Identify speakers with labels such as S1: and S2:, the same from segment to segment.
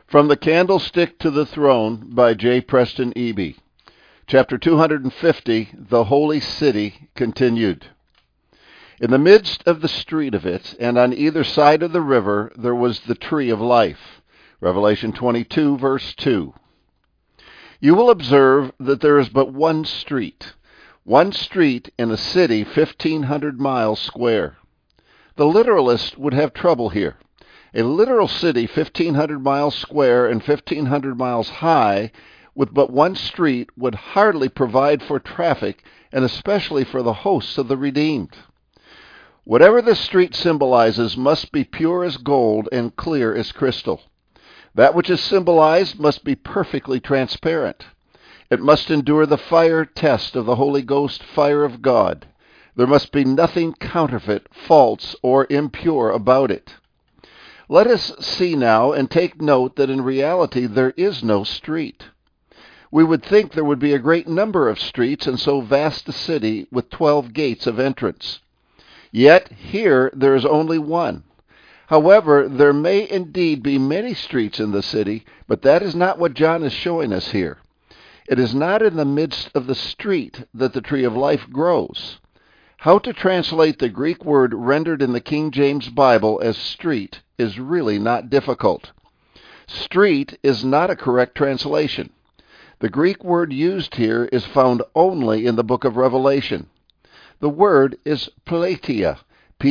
S1: From the Candlestick to the Throne by J. Preston Eby. Chapter 250, The Holy City Continued. In the midst of the street of it, and on either side of the river, there was the tree of life. Revelation 22, verse 2. You will observe that there is but one street in a city 1,500 miles square. The literalist would have trouble here. A literal city 1,500 miles square and 1,500 miles high with but one street would hardly provide for traffic, and especially for the hosts of the redeemed. Whatever this street symbolizes must be pure as gold and clear as crystal. That which is symbolized must be perfectly transparent. It must endure the fire test of the Holy Ghost fire of God. There must be nothing counterfeit, false, or impure about it. Let us see now and take note that in reality there is no street. We would think there would be a great number of streets in so vast a city with 12 gates of entrance. Yet here there is only one. However, there may indeed be many streets in the city, but that is not what John is showing us here. It is not in the midst of the street that the tree of life grows. How to translate the Greek word rendered in the King James Bible as street is really not difficult. Street is not a correct translation. The Greek word used here is found only in the book of Revelation. The word is plateia,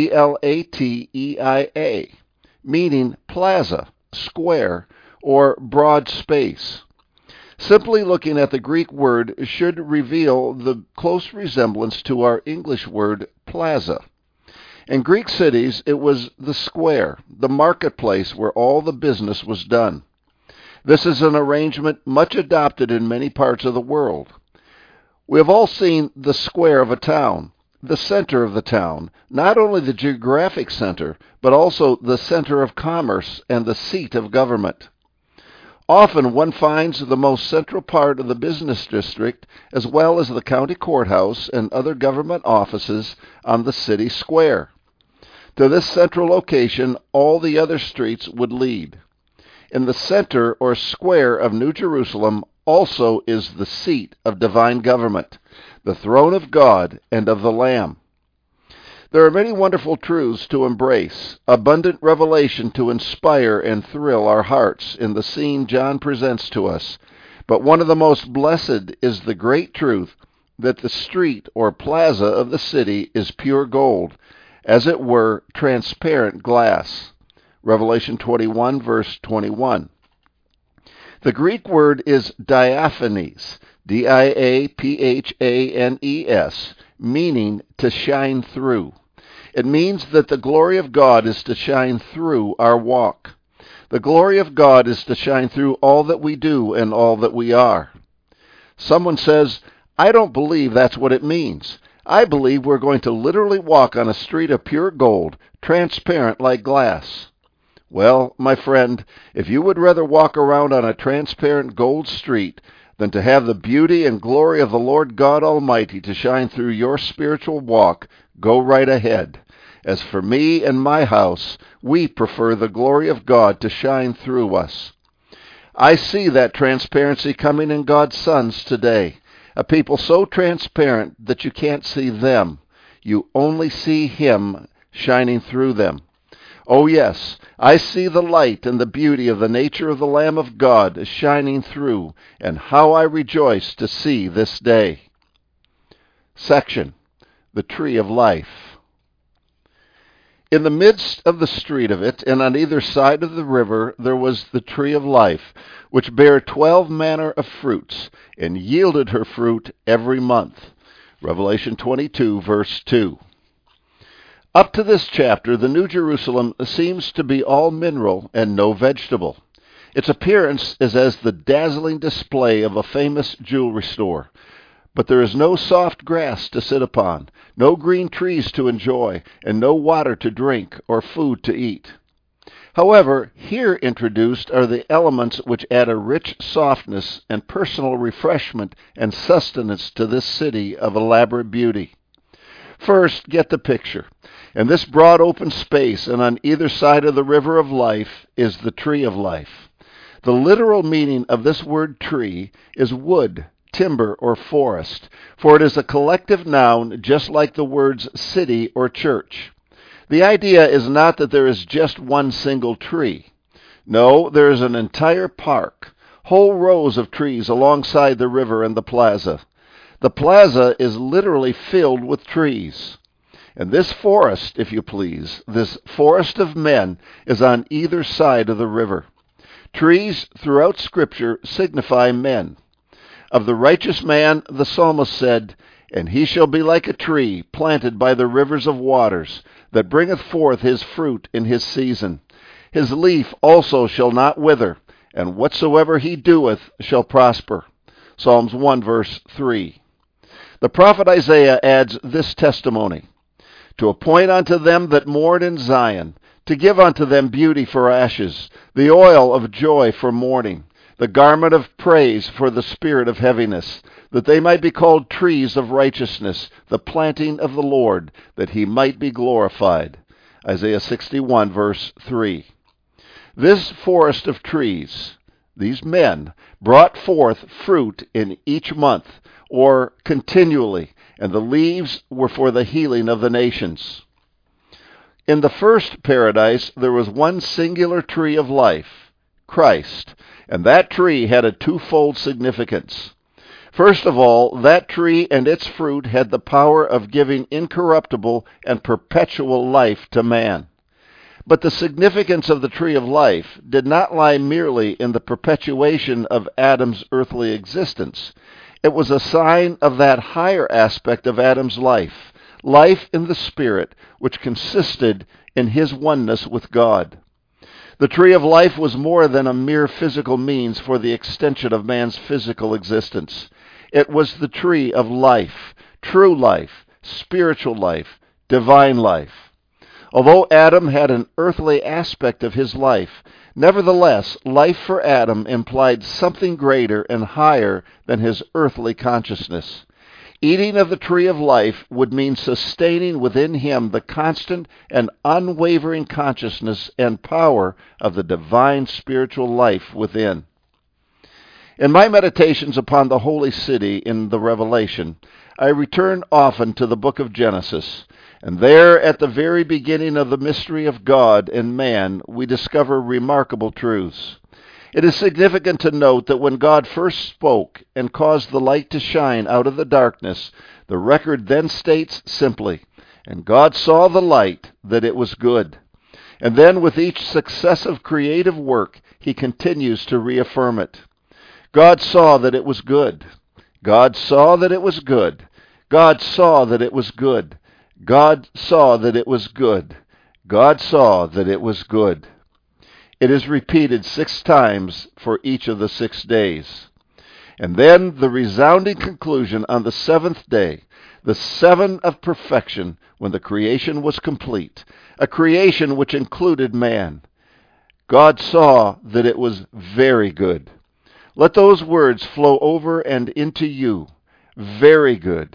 S1: Plateia, meaning plaza, square, or broad space. Simply looking at the Greek word should reveal the close resemblance to our English word plaza. In Greek cities, it was the square, the marketplace where all the business was done. This is an arrangement much adopted in many parts of the world. We have all seen the square of a town, the center of the town, not only the geographic center, but also the center of commerce and the seat of government. Often one finds the most central part of the business district, as well as the county courthouse and other government offices, on the city square. To this central location, all the other streets would lead. In the center or square of New Jerusalem also is the seat of divine government, the throne of God and of the Lamb. There are many wonderful truths to embrace, abundant revelation to inspire and thrill our hearts in the scene John presents to us. But one of the most blessed is the great truth that the street or plaza of the city is pure gold, as it were transparent glass. Revelation 21, verse 21. The Greek word is diaphanes, Diaphanes, meaning to shine through. It means that the glory of God is to shine through our walk. The glory of God is to shine through all that we do and all that we are. Someone says, I don't believe that's what it means. I believe we're going to literally walk on a street of pure gold, transparent like glass. Well, my friend, if you would rather walk around on a transparent gold street than to have the beauty and glory of the Lord God Almighty to shine through your spiritual walk, go right ahead. As for me and my house, we prefer the glory of God to shine through us. I see that transparency coming in God's sons today, a people so transparent that you can't see them. You only see Him shining through them. Oh yes, I see the light and the beauty of the nature of the Lamb of God shining through, and how I rejoice to see this day. Section, the Tree of Life. In the midst of the street of it, and on either side of the river, there was the tree of life, which bare 12 manner of fruits, and yielded her fruit every month. Revelation 22, verse 2. Up to this chapter, the New Jerusalem seems to be all mineral and no vegetable. Its appearance is as the dazzling display of a famous jewelry store. But there is no soft grass to sit upon, no green trees to enjoy, and no water to drink or food to eat. However, here introduced are the elements which add a rich softness and personal refreshment and sustenance to this city of elaborate beauty. First, get the picture. In this broad open space and on either side of the river of life is the tree of life. The literal meaning of this word tree is wood, timber, or forest, for it is a collective noun just like the words city or church. The idea is not that there is just one single tree. No, there is an entire park, whole rows of trees alongside the river and the plaza. The plaza is literally filled with trees. And this forest, if you please, this forest of men, is on either side of the river. Trees throughout Scripture signify men. Of the righteous man, the psalmist said, "And he shall be like a tree planted by the rivers of waters, that bringeth forth his fruit in his season. His leaf also shall not wither, and whatsoever he doeth shall prosper." Psalms 1, verse 3. The prophet Isaiah adds this testimony: "To appoint unto them that mourn in Zion, to give unto them beauty for ashes, the oil of joy for mourning, the garment of praise for the spirit of heaviness, that they might be called trees of righteousness, the planting of the Lord, that he might be glorified." Isaiah 61, verse 3. This forest of trees, these men, brought forth fruit in each month, or continually, and the leaves were for the healing of the nations. In the first paradise, there was one singular tree of life, Christ, and that tree had a twofold significance. First of all, that tree and its fruit had the power of giving incorruptible and perpetual life to man. But the significance of the tree of life did not lie merely in the perpetuation of Adam's earthly existence. It was a sign of that higher aspect of Adam's life, life in the Spirit, which consisted in his oneness with God. The tree of life was more than a mere physical means for the extension of man's physical existence. It was the tree of life, true life, spiritual life, divine life. Although Adam had an earthly aspect of his life, nevertheless, life for Adam implied something greater and higher than his earthly consciousness. Eating of the tree of life would mean sustaining within him the constant and unwavering consciousness and power of the divine spiritual life within. In my meditations upon the holy city in the Revelation, I return often to the book of Genesis, and there at the very beginning of the mystery of God and man, we discover remarkable truths. It is significant to note that when God first spoke and caused the light to shine out of the darkness, the record then states simply, "And God saw the light, that it was good." And then with each successive creative work, he continues to reaffirm it. God saw that it was good. God saw that it was good. God saw that it was good. God saw that it was good. God saw that it was good. It is repeated 6 times for each of the 6 days. And then the resounding conclusion on the 7th day, the 7 of perfection, when the creation was complete, a creation which included man. God saw that it was very good. Let those words flow over and into you. Very good.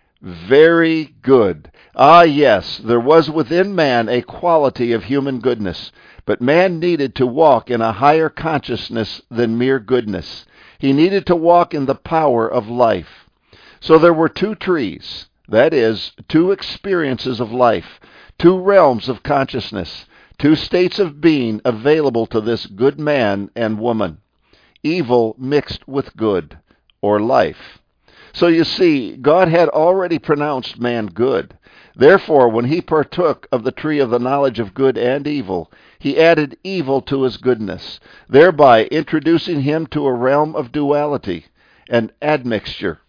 S1: Very good. Ah, yes, there was within man a quality of human goodness, but man needed to walk in a higher consciousness than mere goodness. He needed to walk in the power of life. So there were 2 trees, that is, 2 experiences of life, 2 realms of consciousness, 2 states of being available to this good man and woman. Evil mixed with good, or life. So you see, God had already pronounced man good. Therefore, when he partook of the tree of the knowledge of good and evil, he added evil to his goodness, thereby introducing him to a realm of duality, an admixture.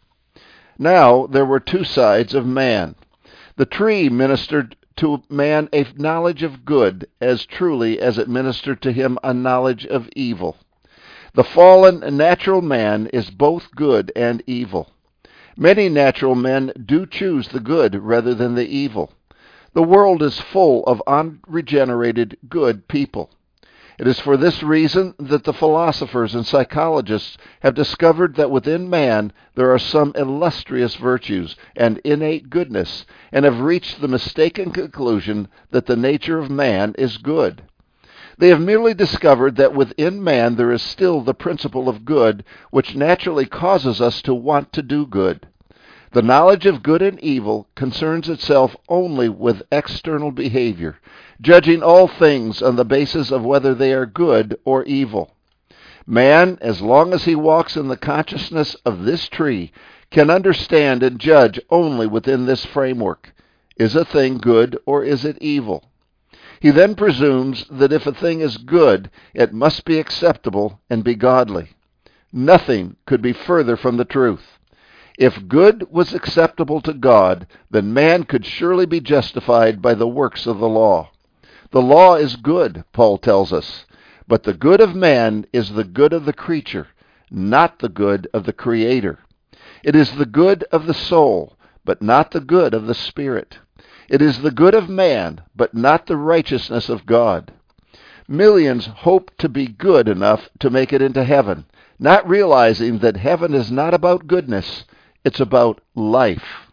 S1: Now there were 2 sides of man. The tree ministered to man a knowledge of good as truly as it ministered to him a knowledge of evil. The fallen natural man is both good and evil. Many natural men do choose the good rather than the evil. The world is full of unregenerated good people. It is for this reason that the philosophers and psychologists have discovered that within man there are some illustrious virtues and innate goodness, and have reached the mistaken conclusion that the nature of man is good. They have merely discovered that within man there is still the principle of good, which naturally causes us to want to do good. The knowledge of good and evil concerns itself only with external behavior, judging all things on the basis of whether they are good or evil. Man, as long as he walks in the consciousness of this tree, can understand and judge only within this framework. Is a thing good or is it evil? He then presumes that if a thing is good, it must be acceptable and be godly. Nothing could be further from the truth. If good was acceptable to God, then man could surely be justified by the works of the law. The law is good, Paul tells us, but the good of man is the good of the creature, not the good of the Creator. It is the good of the soul, but not the good of the Spirit. It is the good of man, but not the righteousness of God. Millions hope to be good enough to make it into heaven, not realizing that heaven is not about goodness, it's about life.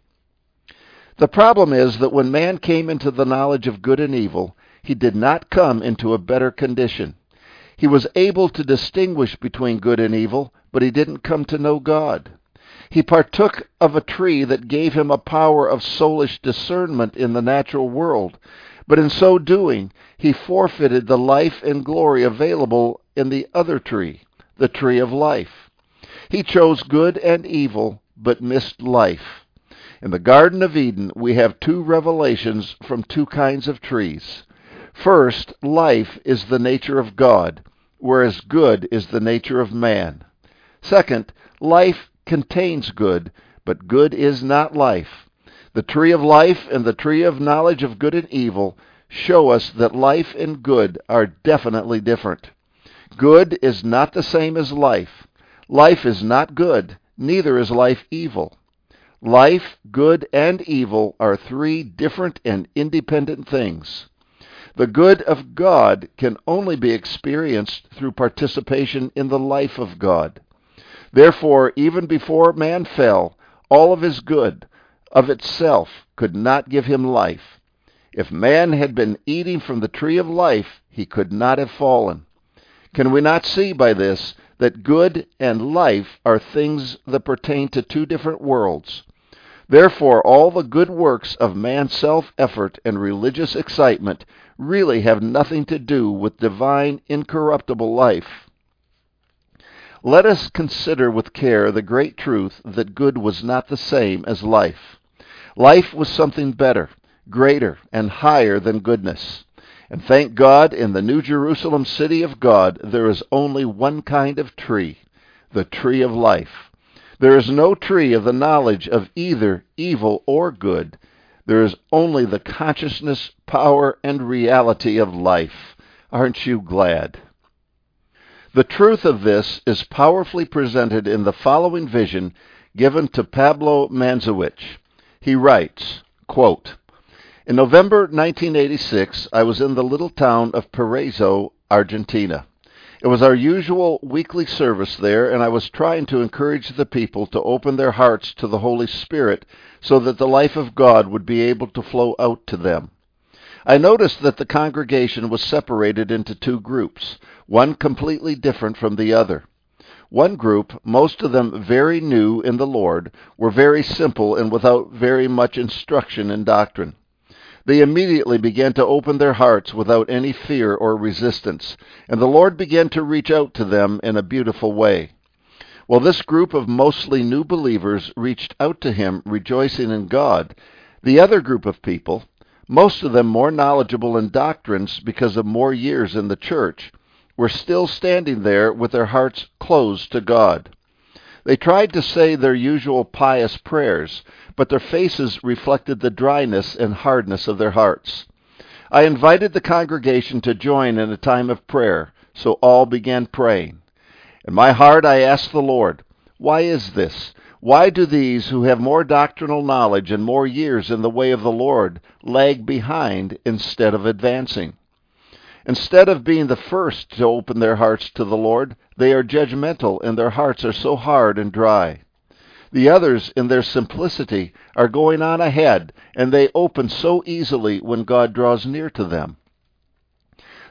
S1: The problem is that when man came into the knowledge of good and evil, he did not come into a better condition. He was able to distinguish between good and evil, but he didn't come to know God. He partook of a tree that gave him a power of soulish discernment in the natural world, but in so doing, he forfeited the life and glory available in the other tree, the tree of life. He chose good and evil, but missed life. In the Garden of Eden, we have two revelations from two kinds of trees. First, life is the nature of God, whereas good is the nature of man. Second, life contains good, but good is not life. The tree of life and the tree of knowledge of good and evil show us that life and good are definitely different. Good is not the same as life. Life is not good, neither is life evil. Life, good, and evil are three different and independent things. The good of God can only be experienced through participation in the life of God. Therefore, even before man fell, all of his good of itself could not give him life. If man had been eating from the tree of life, he could not have fallen. Can we not see by this that good and life are things that pertain to two different worlds? Therefore, all the good works of man's self-effort and religious excitement really have nothing to do with divine, incorruptible life. Let us consider with care the great truth that good was not the same as life. Life was something better, greater, and higher than goodness. And thank God, in the New Jerusalem city of God, there is only one kind of tree, the tree of life. There is no tree of the knowledge of either evil or good. There is only the consciousness, power, and reality of life. Aren't you glad? The truth of this is powerfully presented in the following vision given to Pablo Manzowitsch. He writes, quote, "In November 1986, I was in the little town of Paraiso, Argentina. It was our usual weekly service there, and I was trying to encourage the people to open their hearts to the Holy Spirit so that the life of God would be able to flow out to them. I noticed that the congregation was separated into two groups, one completely different from the other. One group, most of them very new in the Lord, were very simple and without very much instruction in doctrine. They immediately began to open their hearts without any fear or resistance, and the Lord began to reach out to them in a beautiful way. While this group of mostly new believers reached out to Him, rejoicing in God, the other group of people, most of them more knowledgeable in doctrines because of more years in the church, were still standing there with their hearts closed to God. They tried to say their usual pious prayers, but their faces reflected the dryness and hardness of their hearts. I invited the congregation to join in a time of prayer, so all began praying. In my heart I asked the Lord, why is this? Why do these who have more doctrinal knowledge and more years in the way of the Lord lag behind instead of advancing? Instead of being the first to open their hearts to the Lord, they are judgmental and their hearts are so hard and dry. The others, in their simplicity, are going on ahead, and they open so easily when God draws near to them.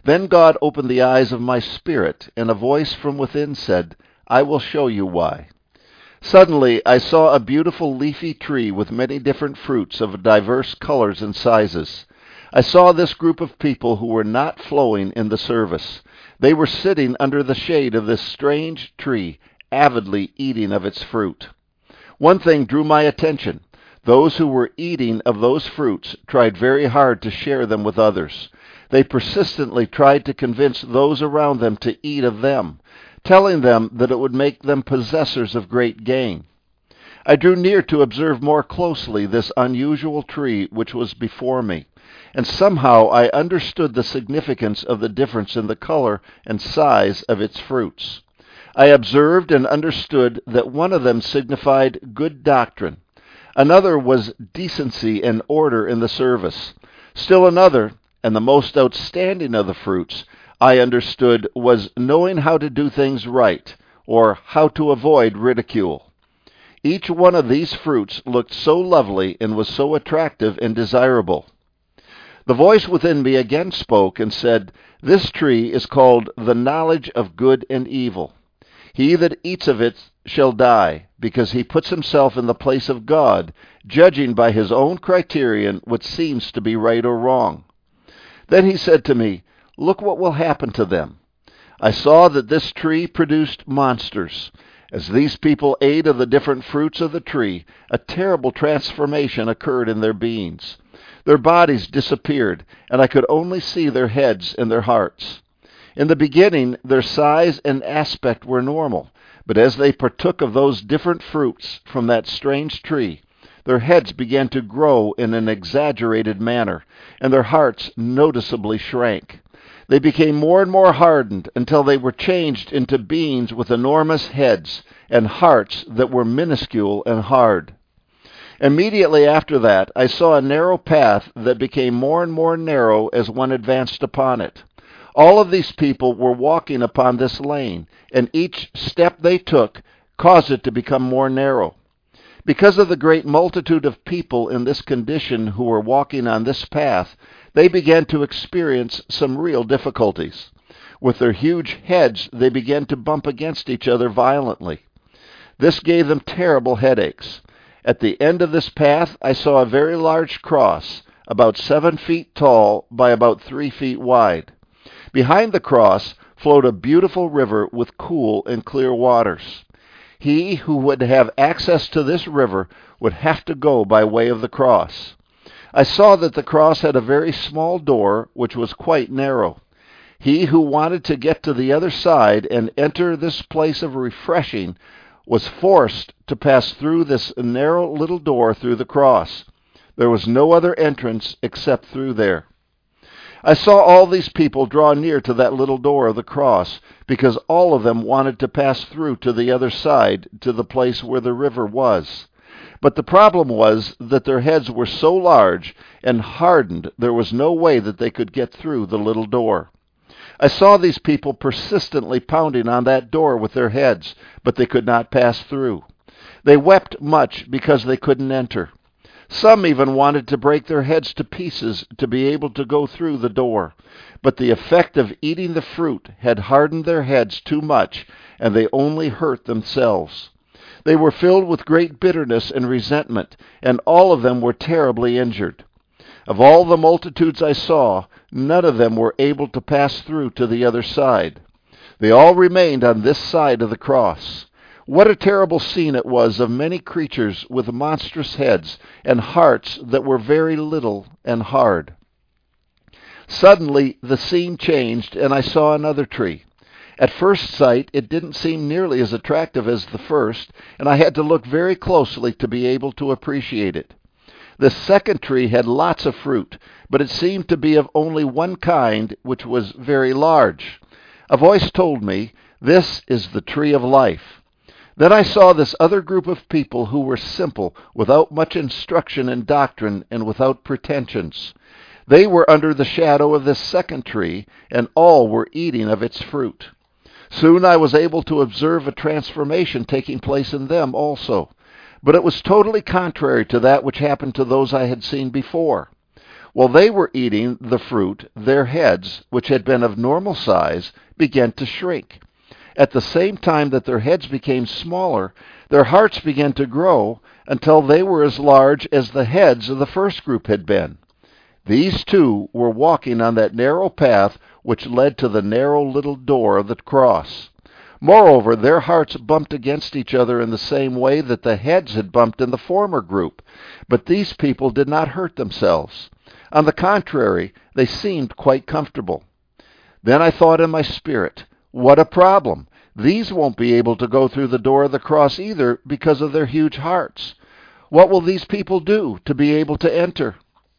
S1: Then God opened the eyes of my spirit, and a voice from within said, I will show you why. Suddenly I saw a beautiful leafy tree with many different fruits of diverse colors and sizes. I saw this group of people who were not flowing in the service. They were sitting under the shade of this strange tree, avidly eating of its fruit. One thing drew my attention. Those who were eating of those fruits tried very hard to share them with others. They persistently tried to convince those around them to eat of them, telling them that it would make them possessors of great gain. I drew near to observe more closely this unusual tree which was before me, and somehow I understood the significance of the difference in the color and size of its fruits. I observed and understood that one of them signified good doctrine. Another was decency and order in the service. Still another, and the most outstanding of the fruits, I understood, was knowing how to do things right, or how to avoid ridicule. Each one of these fruits looked so lovely and was so attractive and desirable. The voice within me again spoke and said, This tree is called the knowledge of good and evil. He that eats of it shall die, because he puts himself in the place of God, judging by his own criterion what seems to be right or wrong. Then he said to me, Look what will happen to them. I saw that this tree produced monsters. As these people ate of the different fruits of the tree, a terrible transformation occurred in their beings. Their bodies disappeared, and I could only see their heads and their hearts. In the beginning, their size and aspect were normal, but as they partook of those different fruits from that strange tree, their heads began to grow in an exaggerated manner, and their hearts noticeably shrank. They became more and more hardened until they were changed into beings with enormous heads and hearts that were minuscule and hard. Immediately after that, I saw a narrow path that became more and more narrow as one advanced upon it. All of these people were walking upon this lane, and each step they took caused it to become more narrow. Because of the great multitude of people in this condition who were walking on this path, they began to experience some real difficulties. With their huge heads, they began to bump against each other violently. This gave them terrible headaches. At the end of this path, I saw a very large cross, about 7 feet tall by about 3 feet wide. Behind the cross flowed a beautiful river with cool and clear waters. He who would have access to this river would have to go by way of the cross. I saw that the cross had a very small door, which was quite narrow. He who wanted to get to the other side and enter this place of refreshing was forced to pass through this narrow little door through the cross. There was no other entrance except through there. I saw all these people draw near to that little door of the cross, because all of them wanted to pass through to the other side, to the place where the river was. But the problem was that their heads were so large and hardened there was no way that they could get through the little door. I saw these people persistently pounding on that door with their heads, but they could not pass through. They wept much because they couldn't enter. Some even wanted to break their heads to pieces to be able to go through the door, but the effect of eating the fruit had hardened their heads too much, and they only hurt themselves. They were filled with great bitterness and resentment, and all of them were terribly injured. Of all the multitudes I saw, none of them were able to pass through to the other side. They all remained on this side of the cross. What a terrible scene it was of many creatures with monstrous heads and hearts that were very little and hard. Suddenly the scene changed, and I saw another tree. At first sight, it didn't seem nearly as attractive as the first, and I had to look very closely to be able to appreciate it. The second tree had lots of fruit, but it seemed to be of only one kind, which was very large. A voice told me, "This is the tree of life." Then I saw this other group of people who were simple, without much instruction in doctrine, and without pretensions. They were under the shadow of this second tree, and all were eating of its fruit. Soon I was able to observe a transformation taking place in them also, but it was totally contrary to that which happened to those I had seen before. While they were eating the fruit, their heads, which had been of normal size, began to shrink. At the same time that their heads became smaller, their hearts began to grow until they were as large as the heads of the first group had been. These two were walking on that narrow path which led to the narrow little door of the cross. Moreover, their hearts bumped against each other in the same way that the heads had bumped in the former group, but these people did not hurt themselves. On the contrary, they seemed quite comfortable. Then I thought in my spirit, what a problem! These won't be able to go through the door of the cross either because of their huge hearts. What will these people do to be able to enter?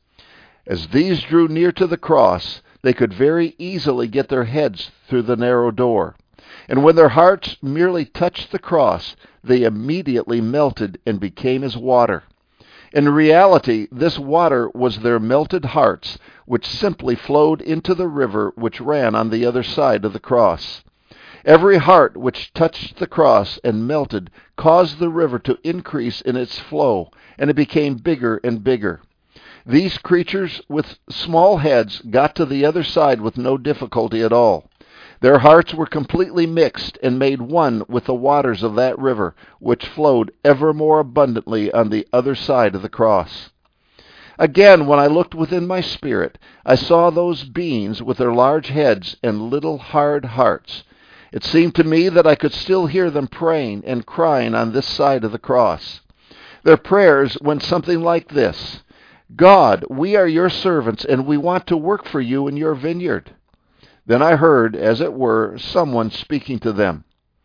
S1: As these drew near to the cross, they could very easily get their heads through the narrow door. And when their hearts merely touched the cross, they immediately melted and became as water. In reality, this water was their melted hearts, which simply flowed into the river which ran on the other side of the cross. Every heart which touched the cross and melted caused the river to increase in its flow, and it became bigger and bigger. These creatures with small heads got to the other side with no difficulty at all. Their hearts were completely mixed and made one with the waters of that river, which flowed ever more abundantly on the other side of the cross. Again, when I looked within my spirit, I saw those beings with their large heads and little hard hearts. It seemed to me that I could still hear them praying and crying on this side of the cross. Their prayers went something like this: God, we are your servants, and we want to work for you in your vineyard. Then I heard, as it were, someone speaking to them.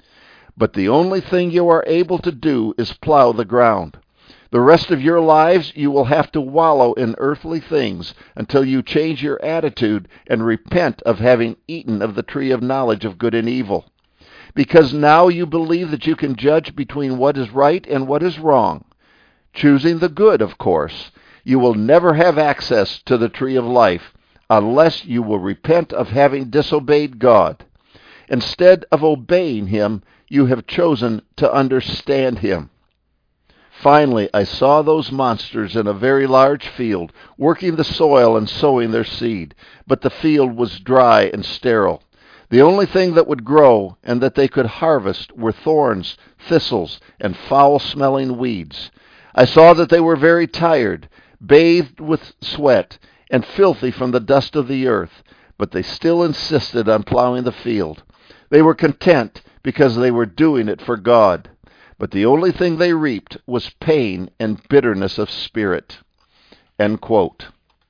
S1: But the only thing you are able to do is plow the ground. The rest of your lives you will have to wallow in earthly things until you change your attitude and repent of having eaten of the tree of knowledge of good and evil. Because now you believe that you can judge between what is right and what is wrong. Choosing the good, of course. You will never have access to the tree of life unless you will repent of having disobeyed God. Instead of obeying Him, you have chosen to understand Him. Finally, I saw those monsters in a very large field, working the soil and sowing their seed, but the field was dry and sterile. The only thing that would grow and that they could harvest were thorns, thistles, and foul-smelling weeds. I saw that they were very tired, bathed with sweat, and filthy from the dust of the earth, but they still insisted on plowing the field. They were content because they were doing it for God, but the only thing they reaped was pain and bitterness of spirit." End quote.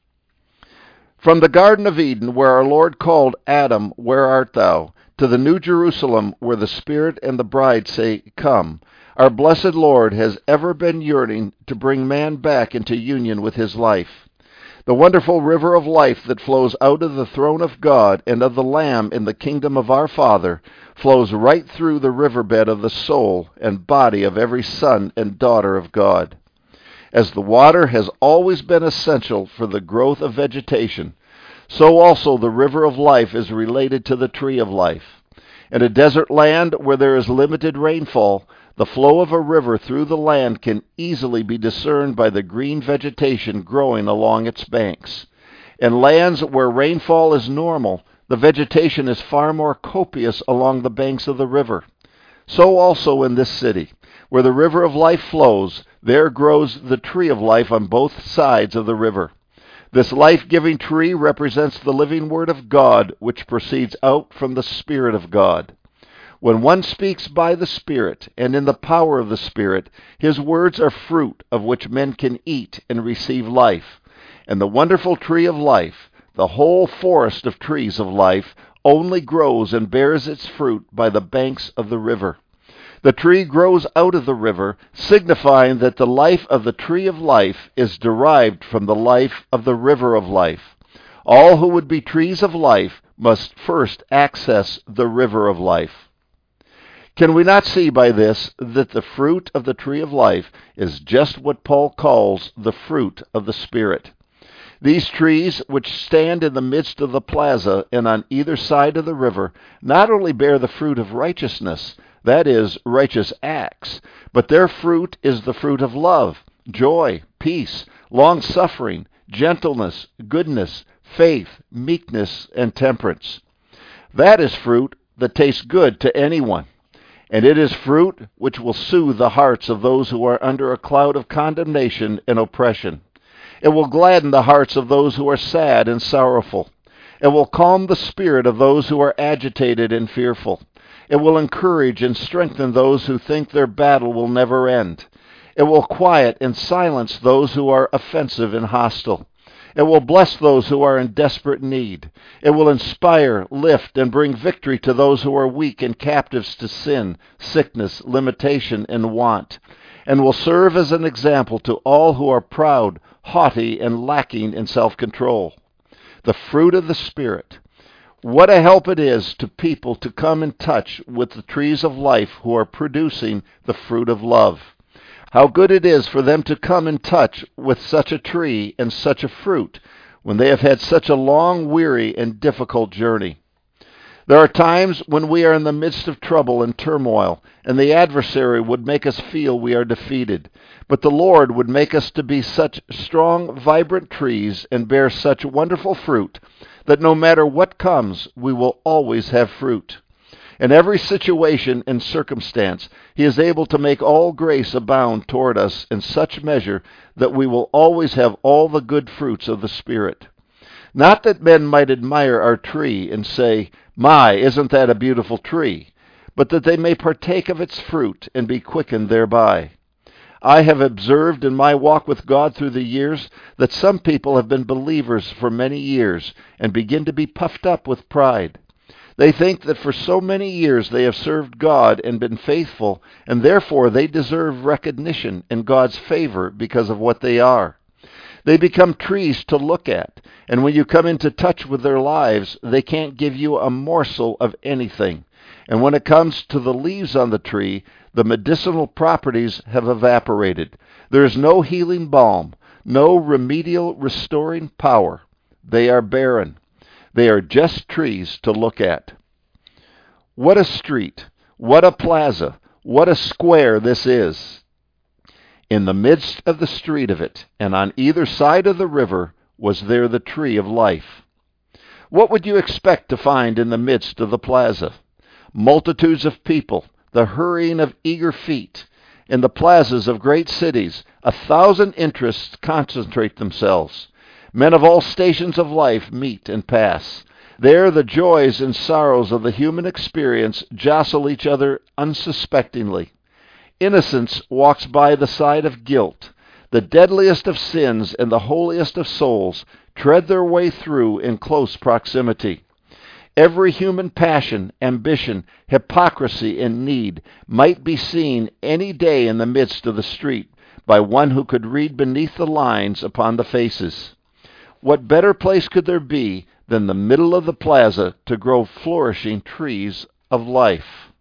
S1: From the Garden of Eden, where our Lord called Adam, "Where art thou?" to the New Jerusalem, where the Spirit and the bride say, "Come," our blessed Lord has ever been yearning to bring man back into union with his life. The wonderful river of life that flows out of the throne of God and of the Lamb in the kingdom of our Father flows right through the riverbed of the soul and body of every son and daughter of God. As the water has always been essential for the growth of vegetation, so also the river of life is related to the tree of life. In a desert land where there is limited rainfall, the flow of a river through the land can easily be discerned by the green vegetation growing along its banks. In lands where rainfall is normal, the vegetation is far more copious along the banks of the river. So also in this city, where the river of life flows, there grows the tree of life on both sides of the river. This life-giving tree represents the living Word of God, which proceeds out from the Spirit of God. When one speaks by the Spirit and in the power of the Spirit, his words are fruit of which men can eat and receive life. And the wonderful tree of life, the whole forest of trees of life, only grows and bears its fruit by the banks of the river. The tree grows out of the river, signifying that the life of the tree of life is derived from the life of the river of life. All who would be trees of life must first access the river of life. Can we not see by this that the fruit of the tree of life is just what Paul calls the fruit of the Spirit? These trees, which stand in the midst of the plaza and on either side of the river, not only bear the fruit of righteousness, that is, righteous acts, but their fruit is the fruit of love, joy, peace, long-suffering, gentleness, goodness, faith, meekness, and temperance. That is fruit that tastes good to anyone, and it is fruit which will soothe the hearts of those who are under a cloud of condemnation and oppression. It will gladden the hearts of those who are sad and sorrowful. It will calm the spirit of those who are agitated and fearful. It will encourage and strengthen those who think their battle will never end. It will quiet and silence those who are offensive and hostile. It will bless those who are in desperate need. It will inspire, lift, and bring victory to those who are weak and captives to sin, sickness, limitation, and want, and will serve as an example to all who are proud, haughty, and lacking in self-control. The fruit of the Spirit. What a help it is to people to come in touch with the trees of life who are producing the fruit of love. How good it is for them to come in touch with such a tree and such a fruit when they have had such a long, weary, and difficult journey. There are times when we are in the midst of trouble and turmoil, and the adversary would make us feel we are defeated. But the Lord would make us to be such strong, vibrant trees and bear such wonderful fruit that no matter what comes, we will always have fruit. In every situation and circumstance, He is able to make all grace abound toward us in such measure that we will always have all the good fruits of the Spirit. Not that men might admire our tree and say, "My, isn't that a beautiful tree?" but that they may partake of its fruit and be quickened thereby. I have observed in my walk with God through the years that some people have been believers for many years and begin to be puffed up with pride. They think that for so many years they have served God and been faithful, and therefore they deserve recognition and God's favor because of what they are. They become trees to look at, and when you come into touch with their lives, they can't give you a morsel of anything. And when it comes to the leaves on the tree, the medicinal properties have evaporated. There is no healing balm, no remedial restoring power. They are barren. They are just trees to look at. What a street, what a plaza, what a square this is. In the midst of the street of it, and on either side of the river, was there the tree of life. What would you expect to find in the midst of the plaza? Multitudes of people, the hurrying of eager feet. In the plazas of great cities, 1,000 interests concentrate themselves. Men of all stations of life meet and pass. There the joys and sorrows of the human experience jostle each other unsuspectingly. Innocence walks by the side of guilt. The deadliest of sins and the holiest of souls tread their way through in close proximity. Every human passion, ambition, hypocrisy, and need might be seen any day in the midst of the street by one who could read beneath the lines upon the faces. What better place could there be than the middle of the plaza to grow flourishing trees of life?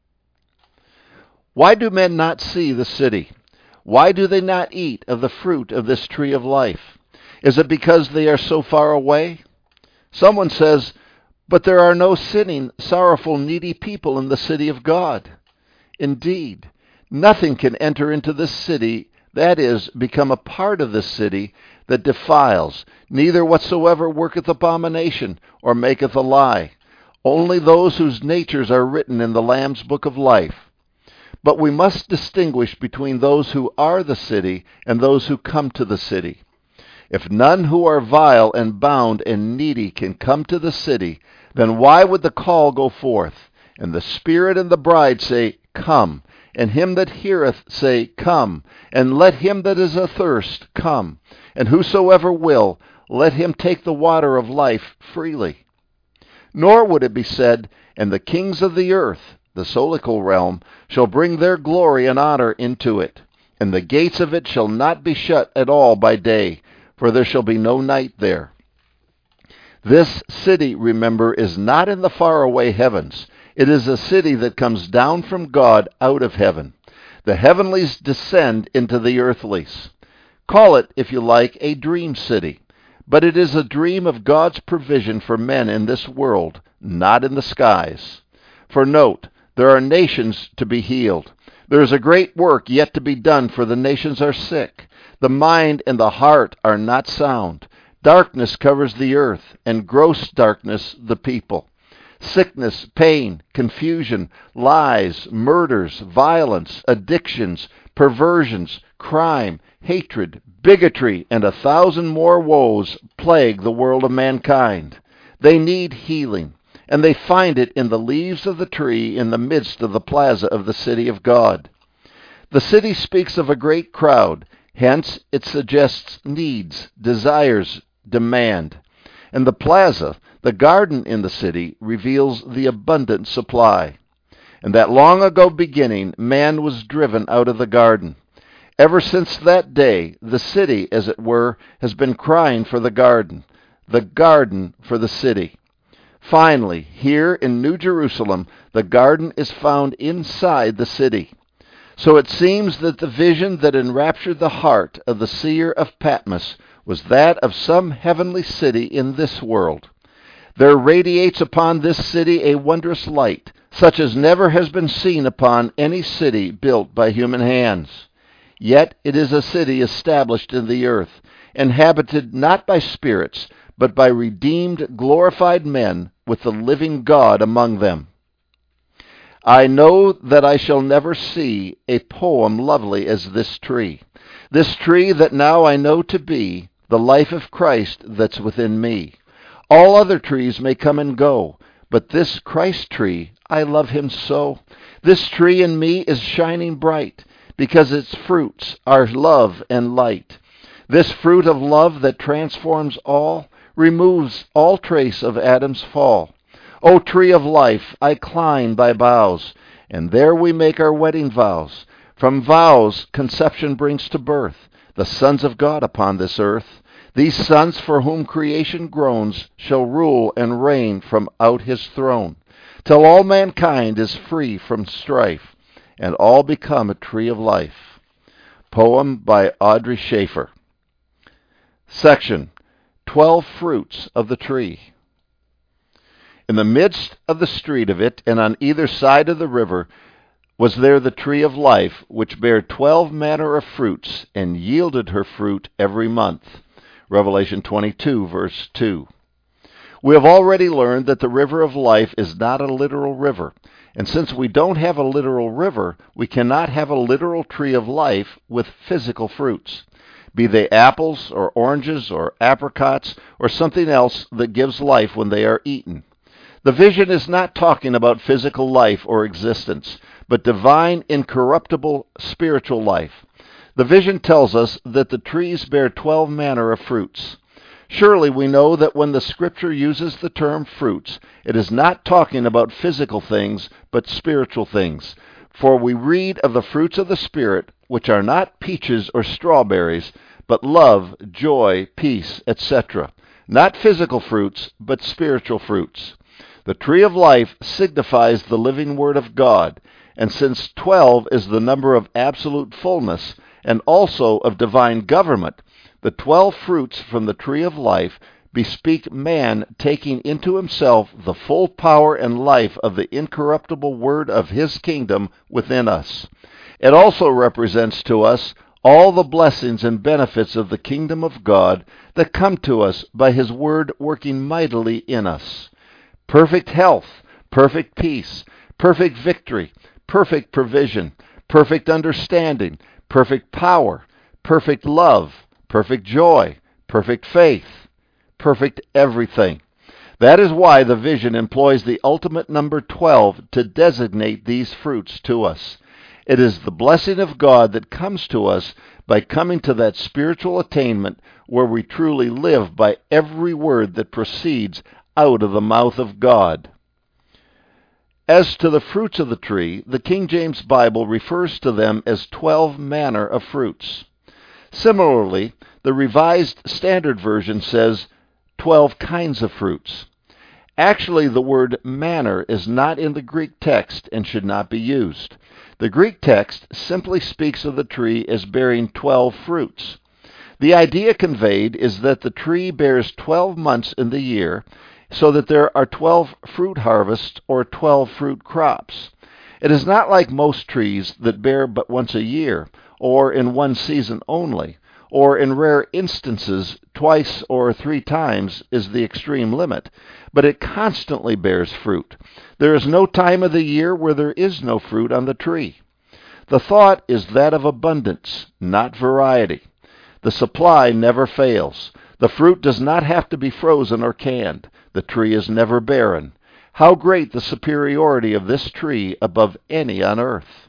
S1: Why do men not see the city? Why do they not eat of the fruit of this tree of life? Is it because they are so far away? Someone says, "But there are no sinning, sorrowful, needy people in the city of God." Indeed, nothing can enter into this city, that is, become a part of this city, that defiles, neither whatsoever worketh abomination, or maketh a lie. Only those whose natures are written in the Lamb's book of life. But we must distinguish between those who are the city and those who come to the city. If none who are vile and bound and needy can come to the city, then why would the call go forth? And the Spirit and the bride say, "Come." And him that heareth say, "Come." And let him that is athirst come. And whosoever will, let him take the water of life freely. Nor would it be said, "And the kings of the earth," the solical realm, "shall bring their glory and honor into it. And the gates of it shall not be shut at all by day, for there shall be no night there." This city, remember, is not in the faraway heavens. It is a city that comes down from God out of heaven. The heavenlies descend into the earthlies. Call it, if you like, a dream city. But it is a dream of God's provision for men in this world, not in the skies. For note, there are nations to be healed. There is a great work yet to be done, for the nations are sick. The mind and the heart are not sound. Darkness covers the earth, and gross darkness the people. Sickness, pain, confusion, lies, murders, violence, addictions, perversions, crime, hatred, bigotry, and 1,000 more woes plague the world of mankind. They need healing, and they find it in the leaves of the tree in the midst of the plaza of the city of God. The city speaks of a great crowd, hence it suggests needs, desires, demand. And the plaza, the garden in the city, reveals the abundant supply. And that long ago beginning, man was driven out of the garden. Ever since that day, the city, as it were, has been crying for the garden for the city. Finally, here in New Jerusalem, the garden is found inside the city. So it seems that the vision that enraptured the heart of the seer of Patmos was that of some heavenly city in this world. There radiates upon this city a wondrous light, such as never has been seen upon any city built by human hands. Yet it is a city established in the earth, inhabited not by spirits, but by redeemed, glorified men with the living God among them. I know that I shall never see a poem lovely as this tree that now I know to be the life of Christ that's within me. All other trees may come and go, but this Christ tree, I love him so. This tree in me is shining bright, because its fruits are love and light. This fruit of love that transforms all, removes all trace of Adam's fall. O tree of life, I climb thy boughs, and there we make our wedding vows. From vows conception brings to birth the sons of God upon this earth. These sons for whom creation groans shall rule and reign from out his throne, till all mankind is free from strife, and all become a tree of life. Poem by Audrey Schaefer. Section 12 Fruits of the Tree. In the midst of the street of it, and on either side of the river, was there the tree of life, which bare 12 manner of fruits, and yielded her fruit every month. Revelation 22, verse 2. We have already learned that the river of life is not a literal river, and since we don't have a literal river, we cannot have a literal tree of life with physical fruits, be they apples or oranges or apricots or something else that gives life when they are eaten. The vision is not talking about physical life or existence, but divine, incorruptible, spiritual life. The vision tells us that the trees bear 12 manner of fruits. Surely we know that when the Scripture uses the term fruits, it is not talking about physical things, but spiritual things. For we read of the fruits of the Spirit, which are not peaches or strawberries, but love, joy, peace, etc. Not physical fruits, but spiritual fruits. The tree of life signifies the living Word of God, and since 12 is the number of absolute fullness, and also of divine government, the 12 fruits from the tree of life bespeak man taking into himself the full power and life of the incorruptible Word of his kingdom within us. It also represents to us all the blessings and benefits of the kingdom of God that come to us by his Word working mightily in us. Perfect health, perfect peace, perfect victory, perfect provision, perfect understanding, perfect power, perfect love, perfect joy, perfect faith, perfect everything. That is why the vision employs the ultimate number 12 to designate these fruits to us. It is the blessing of God that comes to us by coming to that spiritual attainment where we truly live by every word that proceeds out of the mouth of God. As to the fruits of the tree, the King James Bible refers to them as 12 manner of fruits. Similarly, the Revised Standard Version says 12 kinds of fruits. Actually, the word manner is not in the Greek text and should not be used. The Greek text simply speaks of the tree as bearing 12 fruits. The idea conveyed is that the tree bears 12 months in the year, so that there are 12 fruit harvests or 12 fruit crops. It is not like most trees that bear but once a year, or in one season only, or in rare instances, twice or 3 times is the extreme limit, but it constantly bears fruit. There is no time of the year where there is no fruit on the tree. The thought is that of abundance, not variety. The supply never fails. The fruit does not have to be frozen or canned. The tree is never barren. How great the superiority of this tree above any on earth!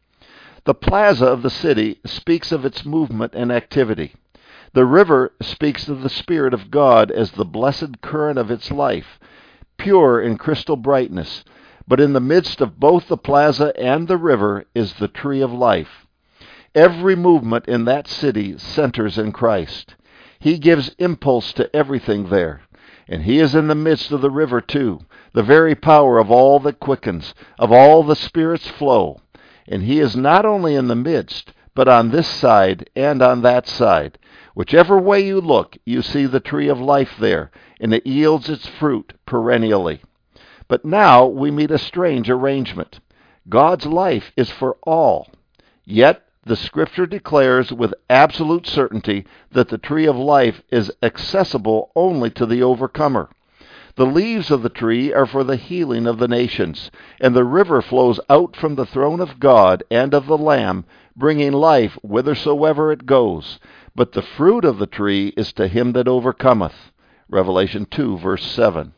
S1: The plaza of the city speaks of its movement and activity. The river speaks of the Spirit of God as the blessed current of its life, pure in crystal brightness. But in the midst of both the plaza and the river is the tree of life. Every movement in that city centers in Christ. He gives impulse to everything there. And he is in the midst of the river too, the very power of all that quickens, of all the Spirit's flow. And he is not only in the midst, but on this side and on that side. Whichever way you look, you see the tree of life there, and it yields its fruit perennially. But now we meet a strange arrangement. God's life is for all. Yet the Scripture declares with absolute certainty that the tree of life is accessible only to the overcomer. The leaves of the tree are for the healing of the nations, and the river flows out from the throne of God and of the Lamb, bringing life whithersoever it goes. But the fruit of the tree is to him that overcometh. Revelation 2, verse 7.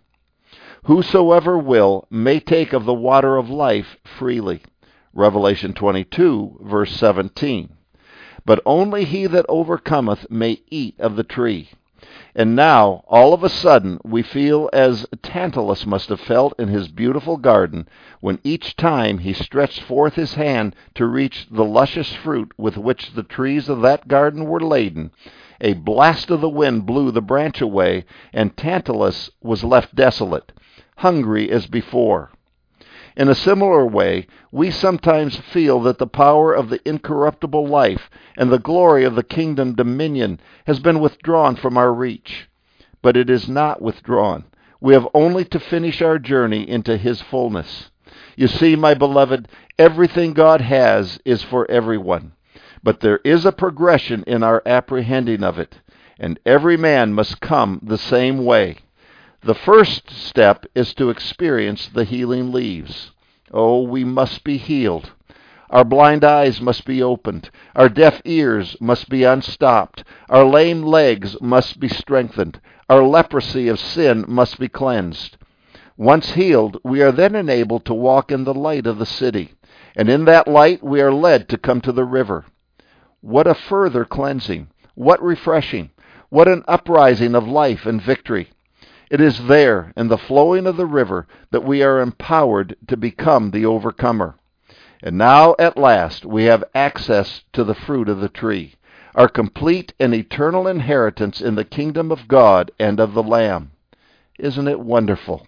S1: Whosoever will may take of the water of life freely. Revelation 22, verse 17. But only he that overcometh may eat of the tree. And now, all of a sudden, we feel as Tantalus must have felt in his beautiful garden, when each time he stretched forth his hand to reach the luscious fruit with which the trees of that garden were laden. A blast of the wind blew the branch away, and Tantalus was left desolate, hungry as before. In a similar way, we sometimes feel that the power of the incorruptible life and the glory of the kingdom dominion has been withdrawn from our reach. But it is not withdrawn. We have only to finish our journey into his fullness. You see, my beloved, everything God has is for everyone. But there is a progression in our apprehending of it, and every man must come the same way. The first step is to experience the healing leaves. Oh, we must be healed. Our blind eyes must be opened. Our deaf ears must be unstopped. Our lame legs must be strengthened. Our leprosy of sin must be cleansed. Once healed, we are then enabled to walk in the light of the city. And in that light we are led to come to the river. What a further cleansing! What refreshing! What an uprising of life and victory! It is there, in the flowing of the river, that we are empowered to become the overcomer. And now, at last, we have access to the fruit of the tree, our complete and eternal inheritance in the kingdom of God and of the Lamb. Isn't it wonderful?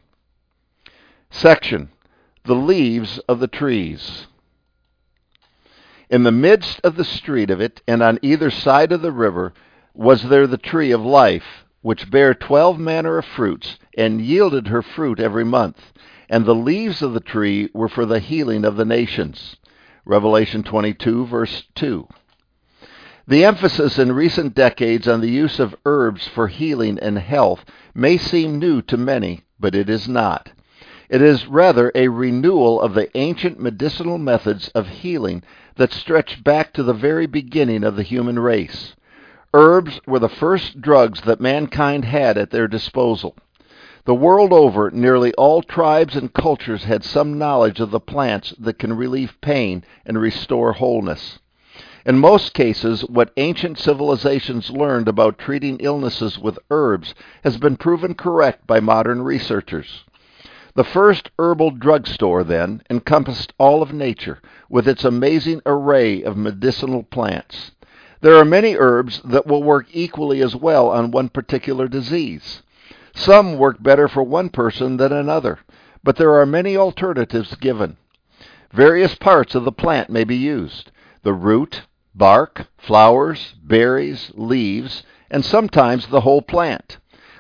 S1: Section: The leaves of the trees. In the midst of the street of it, and on either side of the river, was there the tree of life, which bare 12 manner of fruits, and yielded her fruit every month. And the leaves of the tree were for the healing of the nations. Revelation 22, verse 2. The emphasis in recent decades on the use of herbs for healing and health may seem new to many, but it is not. It is rather a renewal of the ancient medicinal methods of healing that stretch back to the very beginning of the human race. Herbs were the first drugs that mankind had at their disposal. The world over, nearly all tribes and cultures had some knowledge of the plants that can relieve pain and restore wholeness. In most cases, what ancient civilizations learned about treating illnesses with herbs has been proven correct by modern researchers. The first herbal drugstore, then, encompassed all of nature, with its amazing array of medicinal plants. There are many herbs that will work equally as well on one particular disease. Some work better for one person than another, but there are many alternatives given. Various parts of the plant may be used: the root, bark, flowers, berries, leaves, and sometimes the whole plant.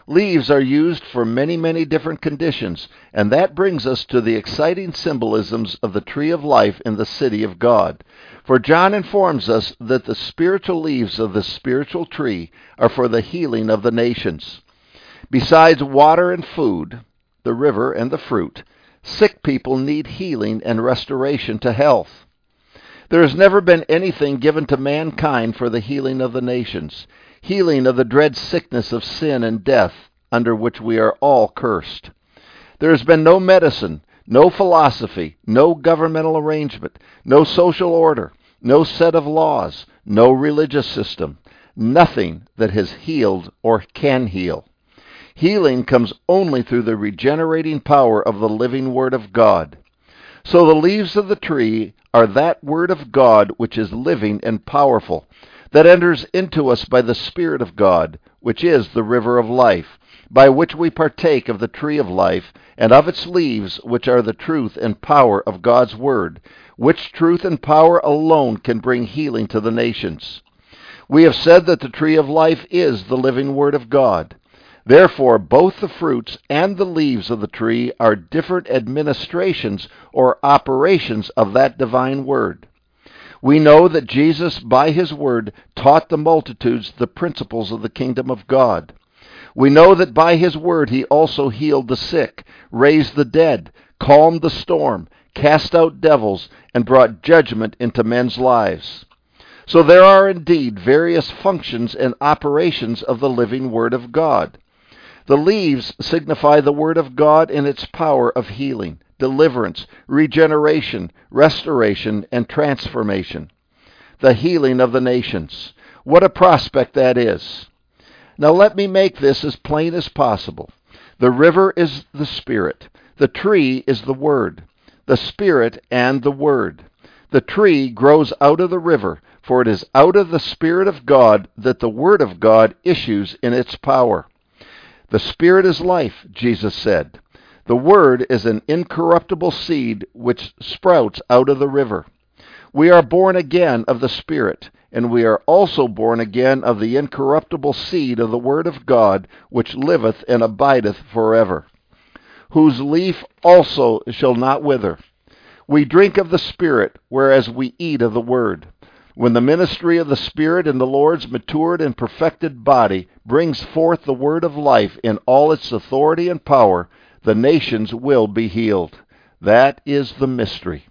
S1: Leaves are used for many, many different conditions, and that brings us to the exciting symbolisms of the tree of life in the city of God. For John informs us that the spiritual leaves of the spiritual tree are for the healing of the nations. Besides water and food, the river and the fruit, sick people need healing and restoration to health. There has never been anything given to mankind for the healing of the nations, healing of the dread sickness of sin and death under which we are all cursed. There has been no medicine, no philosophy, no governmental arrangement, no social order, no set of laws, no religious system, nothing that has healed or can heal. Healing comes only through the regenerating power of the living Word of God. So the leaves of the tree are that Word of God which is living and powerful, that enters into us by the Spirit of God, which is the river of life, by which we partake of the tree of life, and of its leaves, which are the truth and power of God's Word, which truth and power alone can bring healing to the nations. We have said that the tree of life is the living Word of God. Therefore, both the fruits and the leaves of the tree are different administrations or operations of that divine Word. We know that Jesus, by his Word, taught the multitudes the principles of the kingdom of God. We know that by his Word he also healed the sick, raised the dead, calmed the storm, cast out devils, and brought judgment into men's lives. So there are indeed various functions and operations of the living Word of God. The leaves signify the Word of God in its power of healing, deliverance, regeneration, restoration, and transformation. The healing of the nations. What a prospect that is. Now let me make this as plain as possible. The river is the Spirit. The tree is the Word. The Spirit and the Word. The tree grows out of the river, for it is out of the Spirit of God that the Word of God issues in its power. The Spirit is life, Jesus said. The Word is an incorruptible seed which sprouts out of the river. We are born again of the Spirit, and we are also born again of the incorruptible seed of the Word of God, which liveth and abideth forever, whose leaf also shall not wither. We drink of the Spirit, whereas we eat of the Word. When the ministry of the Spirit in the Lord's matured and perfected body brings forth the Word of life in all its authority and power, the nations will be healed. That is the mystery.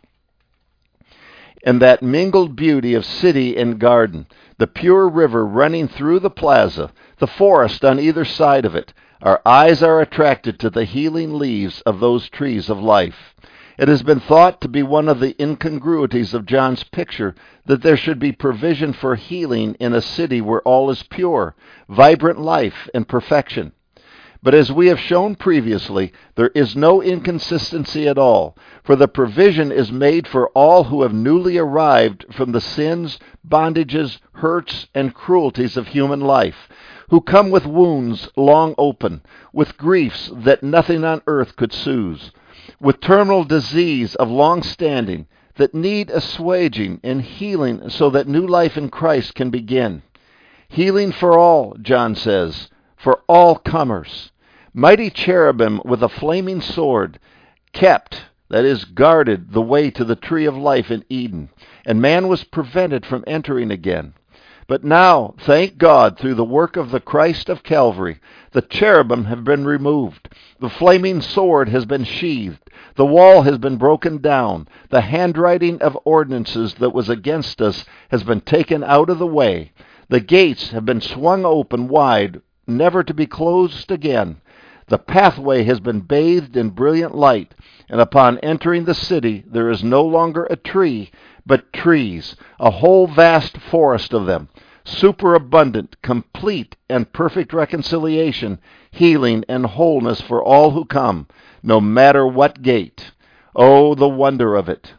S1: And that mingled beauty of city and garden, the pure river running through the plaza, the forest on either side of it, our eyes are attracted to the healing leaves of those trees of life. It has been thought to be one of the incongruities of John's picture that there should be provision for healing in a city where all is pure, vibrant life, and perfection. But as we have shown previously, there is no inconsistency at all, for the provision is made for all who have newly arrived from the sins, bondages, hurts, and cruelties of human life, who come with wounds long open, with griefs that nothing on earth could soothe, with terminal disease of long standing that need assuaging and healing so that new life in Christ can begin. Healing for all, John says, for all comers. Mighty cherubim with a flaming sword kept, that is, guarded the way to the tree of life in Eden, and man was prevented from entering again. But now, thank God, through the work of the Christ of Calvary, the cherubim have been removed, the flaming sword has been sheathed, the wall has been broken down, the handwriting of ordinances that was against us has been taken out of the way, the gates have been swung open wide, never to be closed again. The pathway has been bathed in brilliant light, and upon entering the city there is no longer a tree, but trees, a whole vast forest of them, superabundant, complete, and perfect reconciliation, healing, and wholeness for all who come, no matter what gate. Oh, the wonder of it!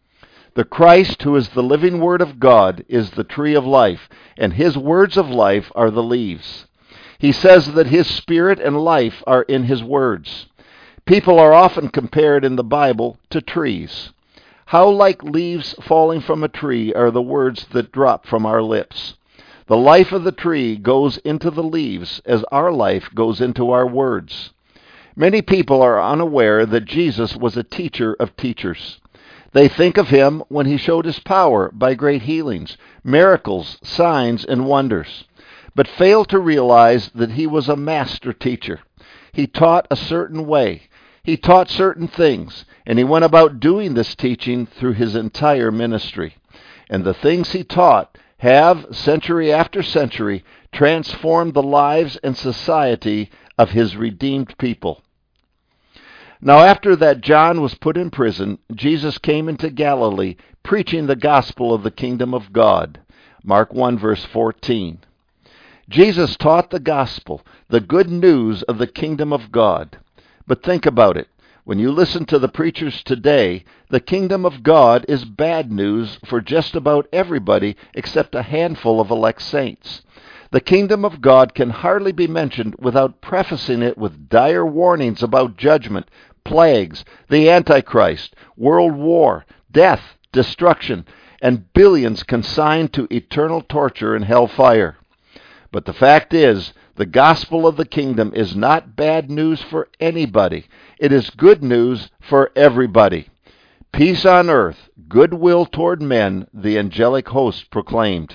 S1: The Christ, who is the living Word of God, is the tree of life, and his words of life are the leaves. He says that his Spirit and life are in his words. People are often compared in the Bible to trees. How like leaves falling from a tree are the words that drop from our lips. The life of the tree goes into the leaves as our life goes into our words. Many people are unaware that Jesus was a teacher of teachers. They think of him when he showed his power by great healings, miracles, signs, and wonders, but fail to realize that he was a master teacher. He taught a certain way. He taught certain things, and he went about doing this teaching through his entire ministry. And the things he taught have, century after century, transformed the lives and society of his redeemed people. Now after that John was put in prison, Jesus came into Galilee, preaching the gospel of the kingdom of God. Mark 1, verse 14. Jesus taught the gospel, the good news of the kingdom of God. But think about it. When you listen to the preachers today, the kingdom of God is bad news for just about everybody except a handful of elect saints. The kingdom of God can hardly be mentioned without prefacing it with dire warnings about judgment, plagues, the Antichrist, world war, death, destruction, and billions consigned to eternal torture and hellfire. But the fact is, the gospel of the kingdom is not bad news for anybody. It is good news for everybody. Peace on earth, goodwill toward men, the angelic host proclaimed.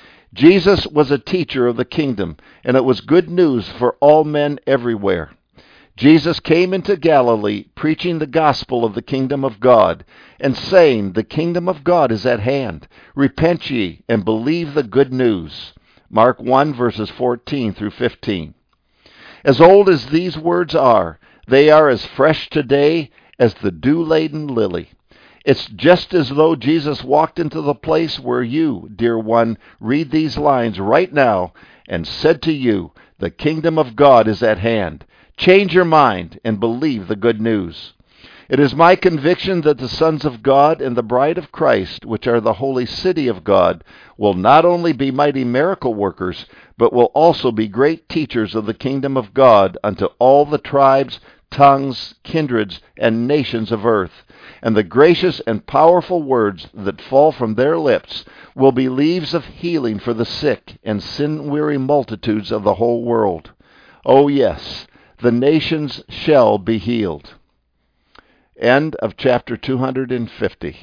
S1: Jesus was a teacher of the kingdom, and it was good news for all men everywhere. Jesus came into Galilee preaching the gospel of the kingdom of God and saying, "The kingdom of God is at hand. Repent ye and believe the good news." Mark 1, verses 14 through 15. As old as these words are, they are as fresh today as the dew-laden lily. It's just as though Jesus walked into the place where you, dear one, read these lines right now and said to you, "The kingdom of God is at hand. Change your mind and believe the good news." It is my conviction that the sons of God and the bride of Christ, which are the holy city of God, will not only be mighty miracle workers, but will also be great teachers of the kingdom of God unto all the tribes, tongues, kindreds, and nations of earth. And the gracious and powerful words that fall from their lips will be leaves of healing for the sick and sin-weary multitudes of the whole world. Oh yes, the nations shall be healed. End of chapter 250.